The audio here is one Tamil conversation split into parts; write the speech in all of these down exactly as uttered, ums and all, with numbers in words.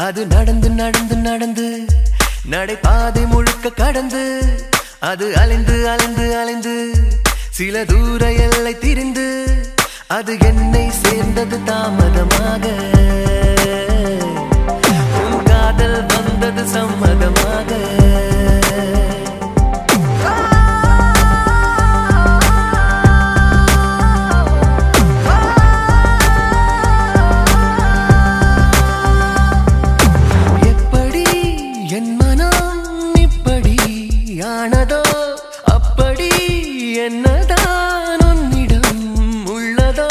அது நடந்து நடந்து நடந்து நடைபாதை முழுக்க கடந்து அது அலைந்து அலைந்து அலைந்து சில தூர எல்லை திரிந்து அது என்னை சேர்ந்தது தாமதமாக உன் காதல் வந்தது சம்மதமாக அப்படி என்னதான் உன்னிடம் உள்ளதோ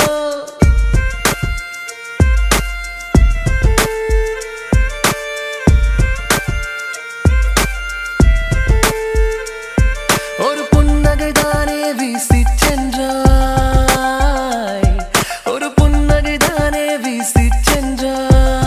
ஒரு புன்னகைதானே வீசி சென்றாய் ஒரு புன்னகைதானே வீசி சென்றாய்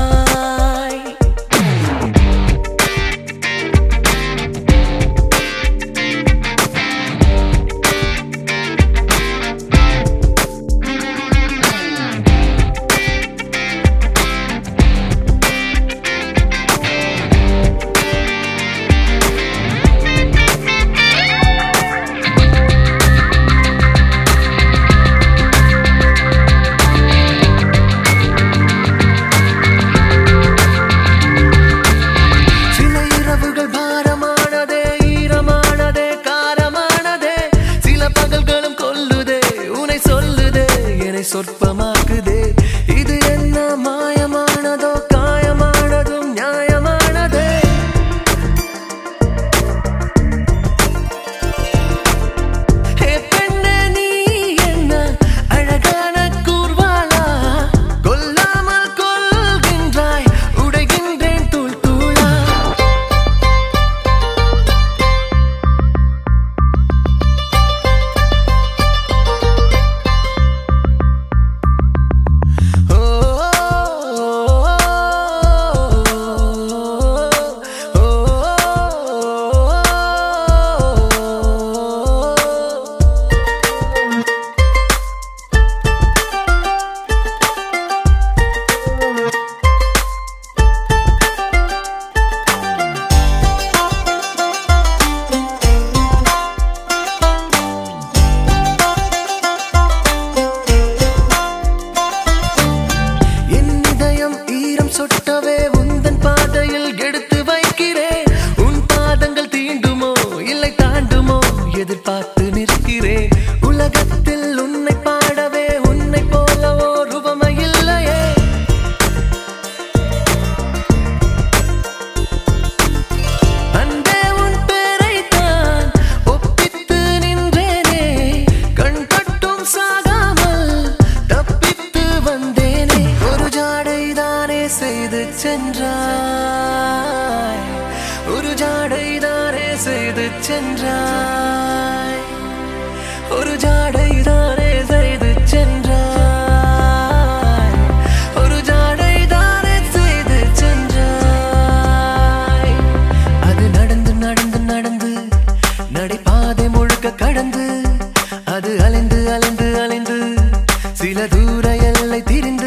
சொற்பமாக்குதே இது என்ன மாயமானதோ காயமானதும் நியாயமானதே ஹே பெண்ணே நீ என்ன அழகான கூர்வாளா கொல்லாமல் கொள்கின்றாய் உடைகின்றேன் தூள் தூளா சொட்டவே உந்தன் பாதையில் எடுத்து வைக்கிறேன் உன் பாதங்கள் தீண்டுமோ இல்லை தாண்டுமோ எதிர்பார்த்து நிற்கிறேன் உலகத்தில் உன்னை பாடவே உன்னை போலவோ ரூபமை இல்லையே அன்பே உன் பேரைத்தான் ஒப்பித்து நின்றேனே கண் கட்டும் சாகாமல் தப்பித்து வந்தேனே ஒரு ஜாடைதானே செய்து சென்றாய் ஒரு ஜாடைதானே செய்து சென்றாய் ஒரு ஜாடைதானே செய்து சென்றாய் ஒரு ஜாடைதானே செய்து சென்றாய் அது நடந்து நடந்து நடந்து நடைபாதை முழுக்க கடந்து அது அலைந்து அலைந்து அலைந்து சில தூர எல்லை திரிந்து